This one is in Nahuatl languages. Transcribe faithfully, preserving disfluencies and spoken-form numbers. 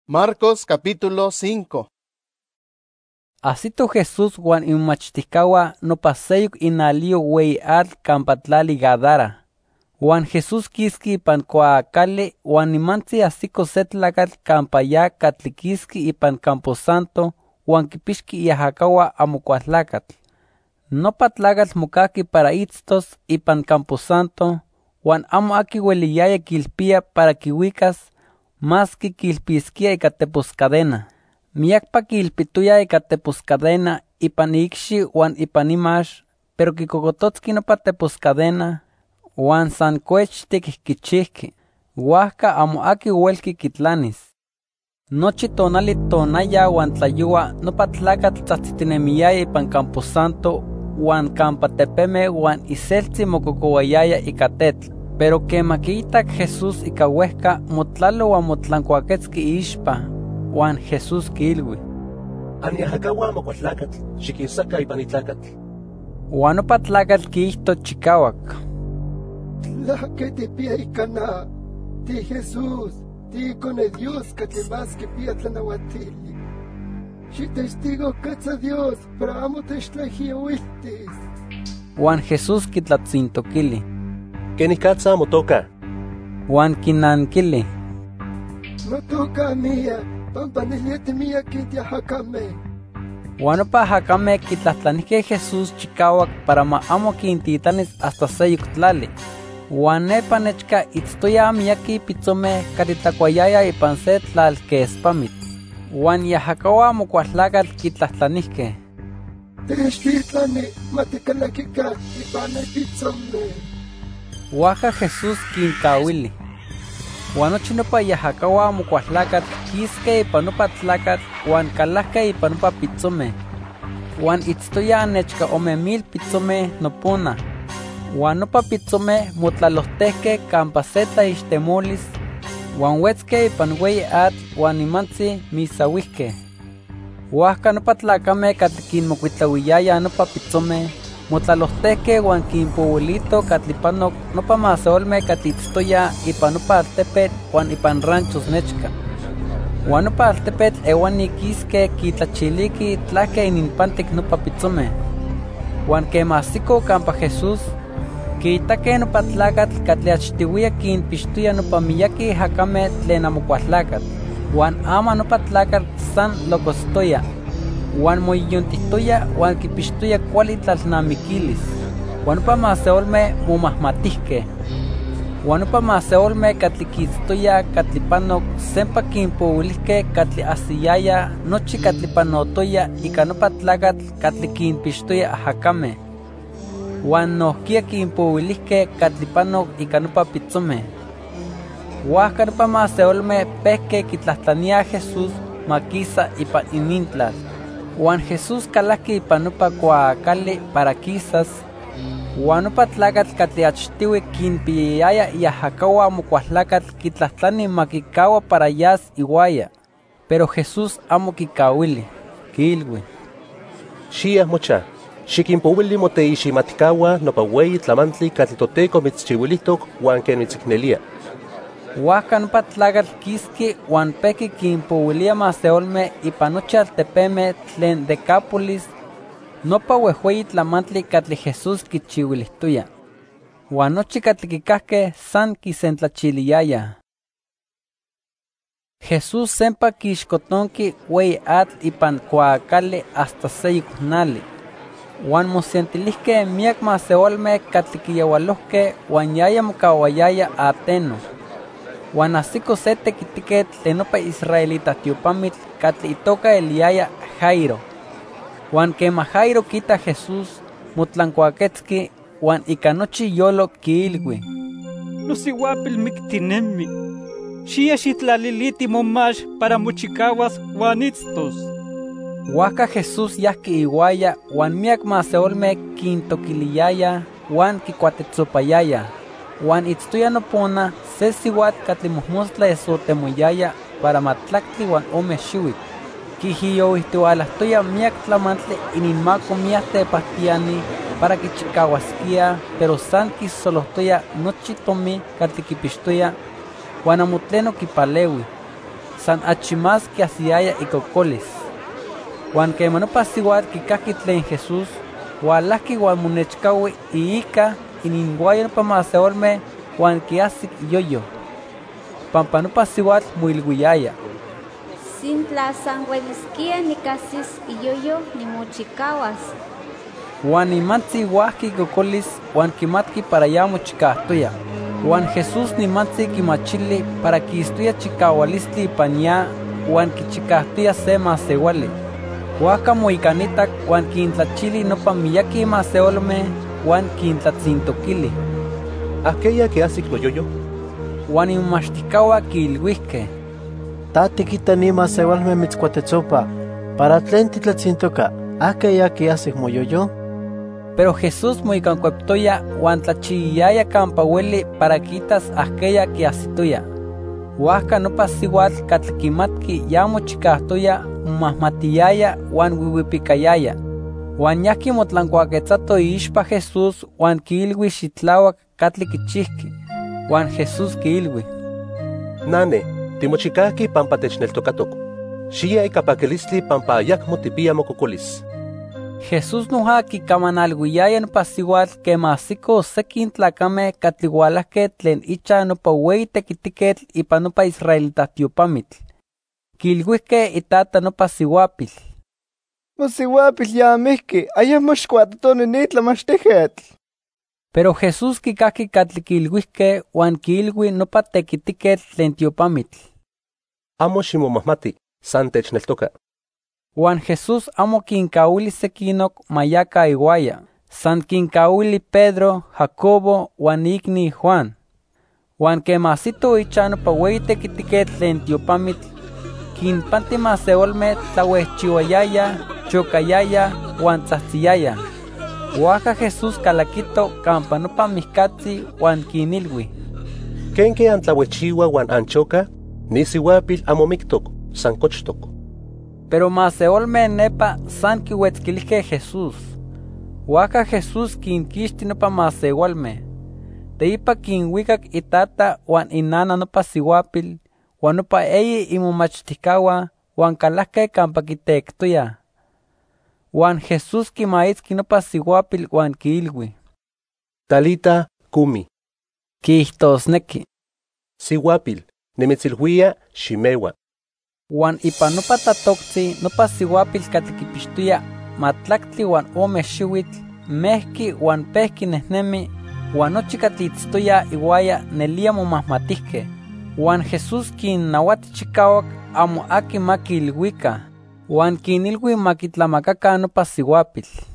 Marcos capítulo cinco. Asito Jesús Juan imachticawa no paseyuk inalio wey atl campatlali Gadara. Juan Jesús kiski ipan kuaakali Juan nimantzi asiko se tlakatl campaya katli kiski ipan Camposanto Juan kipixki iahakawa amokuatlakatl. Nopa tlakatl mokaki para itztos ipan Camposanto Juan amo aki weliyaya kilpia para kiwikas maski kilpiskia ika tepuscadena. Miakpa kilpituya ika tepuscadena ipan ikxi Juan ipan imax, pero kikokototski nopa tepuscadena Juan san kuechtik kichihki, huajka amo aki uelki kitlanis. Nochi tonali tonaya Juan tlayowa nopa tlakatl tzahtzitinemiaya ipan Camposanto Juan campa tepeme Juan iseltzi mokokowayaya ika tetl. Pero quema kiitak Jesús ika huehka motlalo Juan motlankuaketski iixpa, Juan Jesús kiilui: Aniahakawa amokuatlakatl, xikisaka ipan itlakatl. Juan nopa tlakatl kiihto chikawak: Tlahke tipia ikana, ti Jesús, ti Ikone Dios katli mas kipia tlanauatili. Xitestigo katsa Dios, pero amo techtlaijiyauiltis. Juan Jesús kitlatzintokili: Kenikatsa motoka. Juan kinankili: Motoka mía, pampanilieti mía kintiahakame. Juan nopa ahakame kitlahtlanihkeh Jesús chikawak para ma amo kintitlanis hasta seyuk tlali. Juan nepa nechka itztoya miyaki pitzomeh katli tlakuayaya ipan se tlalkespamit. Juan iahakawa amokuatlakatl kitlahtlanihkeh: Techtitlani matikalakika ipan pitzomeh. Huaja Jesús kinkawili. Juan nochi nopa iahakawa amokuatlakatl kiske ipan nopa tlakatl Juan kalahke ipan nopa pitzomeh. Juan itztoya nechka ome mil pitzomeh nopona. Juan nopa pitzomeh motlalohtehke campa se tlaixtemolis, Juan wetzke ipan weyi atl Juan nimantzi misawihke. Huajka nopa tlakame katli kinmokuitlawiyaya nopa pitzomeh motlalohtehke Juan kinpowilito katli panok nopa maseolmeh katli itztoya ipan nopa altepetl Juan ipan ranchos nechka. Juan nopa altepetl ewani kiske kitlachiliki tlahke ininpantik nopa pitzomeh. Juan quema asiko campa Jesús, kiitake nopa tlakatl katli achtiuia kinpixtoya nopa miyaki ahakame tlen amokuatlakatl. Juan ama nopa tlakatl san lokostoya. Juan moyiontihtoya Juan kipixtoya kuali tlalnamikilis. Juan nopa maseolmeh momahmatihkeh. Juan nopa maseolmeh katli kiitztoya katli panok sempa kinpowilihkeh katli asiyaya nochi katli panotoya ika nopa tlakatl katli kinpixtoya ahakameh. Juan nohkia kinpowilihkeh katli panok ika nopa pitzomeh. Huajka nopa maseolmeh pehke kitlahtlaniyah Jesús makisa ipan inintlal. Juan Jesús kalahki ipan nopa kuaakali para kisas, Juan nopa tlakatl katli achtiui kinpiyayaya iahakawa amokuatlakatl kitlahtlani makikawa para yas iuaya. Pero Jesús amo kikawili, kiilui: Xia mocha, xikinpowili moteiximatikawa nopa weyi tlamantli katli Toteko mitzchiuilihtok Juan ken mitziknelia. Huajka nopa tlakatl kiski Juan peki kinpowilia maseolmeh ipan nochi altepemeh tlen Decápolis nopa wehweyi tlamantli katli Jesús kichiuilihtoya. Juan nochi katli kikahkeh san kisentlachiliyayah. Jesús sempa kixkotonki weyi atl ipan kuaakali hasta seyuk nali. Juan mosentilihkeh miak maseolmeh katli kiyaualohkeh Juan yaya mokawayaya ateno. Juan asiko se tekitiketl tlen nopa israelita tiopamitl katli itoka eliaya Jairo. Juan quema Jairo kita Jesús motlankuaketski Juan ika nochi yolo kiilui: Nosiuapil miktinemi, xia xitlaliliti momax para mochikawas Juan itztos. Huajka Jesús yahki iuaya Juan miak maseolmeh kintokiliyaya Juan kikuatetzopayaya. Juan itztoya nopona se siuatl katli mohmostla esotemoyaya para matlaktli Juan ome xiuitl. Kijiyouihtiualahtoya miak tlamantli ininmako miak tepahtiani para kichikawaskia, pero san kisolohtoya nochi tomi katli kipixtoya Juan amo tleno kipaleui. san achi más kiasiaya ikokolis. Juan que manopa siwat kikaki tlen Jesús, hualahki huan monechkawi iika ininguayo nopa maseolme huan kiasik yoyo. Pampa nopa siwat muilguiyaya. Sintla san hueliskia nikasis iyoyo nimochikawas. Juan imantzi huahki ikokolis huan kimatki para ya mochikahtoya. Juan Jesús nimantzi kimachili para kiistuya chikawalistli panya huan kichikahtoya se masewali. Huaca moicanitak huan kintlachili nopa miyaki maseolme huan kintlatzintokili. Aquella que asik noyoyo. Huan inmachtikawa kiilhuihke. Ta tikita ni maseolme mitzcuatetzopa, para tlen titlatzintoka, aquella que asik moyoyo. Pero Jesús moicancueptoya huan tlachiyaya campaweli para quitas aquella que asitoya. Huaca nopa siwatl katlikimatki ya mochikahtoya umahmatiyaya huan wiwipikayaya. Huan yaki motlancuaquetzato iixpa Jesús huan kiilwi xitlawak katli kichihki. Huan Jesús kiilwi. Nane, timochikaki pampa techneltokatok. Xia ikapakilistli pampa ayakmo tipia mokokolis. Jesús noja kikamanalhuiyaya nopa siwatl kemasiko sekin tlakame katlihualahke tlen icha nopa ueyi tekitiketl ipan nopa israelita tiopamitl. Kilhuihke itata nopa siwapil. Mosiwapil ya mihki, ayamo xkuatatoni ni tlamachtijetl. Pero Jesús kikaki katli kilhuihke huan kiilhui nopa tekitiketl tlen tiopamitl. Amo ximomahmati, san techneltoka. Juan Jesús amo kinkauili sekinok mayaka iguaya, san kinkauili Pedro, Jacobo, huan ikni Juan. Juan kemasito icha nopa ueyi tekitiketl tlen tiopamitl, kinpanti maseolme tlauehchiuayaya, chokayaya, huan tzahtziyaya. Huaca Jesús kalakito kampa nopa mihkatzi huan kinilhui. Kenke antlauechiua huan anchoka, nisiwapil amo miktok, san kochtok. Pero maseolme nepa san kiwetzkilihke Jesús. Huaca Jesús kinkixti nopa maseolme. Teipa kinhuikak itata huan inana nopa siwapil, huan nopa eyi imomachtihkawa huan kalahke kampa kitektoya. Huan Jesús kimaitzki nopa siwapil huan kiilhui. Talita kumi. Kihtosneki. Siwapil, nimitzilhuia ximewa. Huan ipan nopa tlatokzi nopa siwapil katli kipixtoya matlaktli huan ome xiuitl, mehki huan pehki nehnemi, huan nochi katli itztoya iguaya nelia momahmatihke. Huan Jesús kinnauati chikawak amo aki ma kiilhuika, huan kinilhui ma kitlamakaka nopa siwapil.